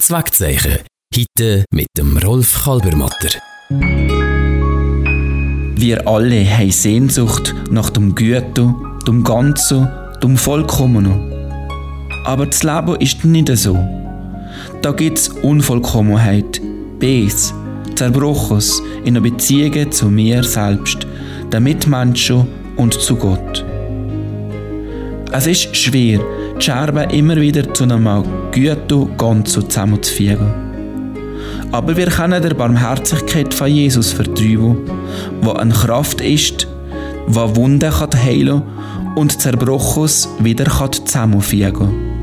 Zweckzeichen. Heute mit dem Rolf Kalbermatter. Wir alle haben Sehnsucht nach dem Guten, dem Ganzen, dem Vollkommenen. Aber das Leben ist nicht so. Da gibt es Unvollkommenheit, Bes, Zerbrochenes in der Beziehung zu mir selbst, den Mitmenschen und zu Gott. Es ist schwer, die Scherben immer wieder zu einem guten Ganzen zusammenzufügen. Aber wir können der Barmherzigkeit von Jesus vertrauen, die eine Kraft ist, die Wunden heilen kann und Zerbrochenes wieder zusammenfügen kann.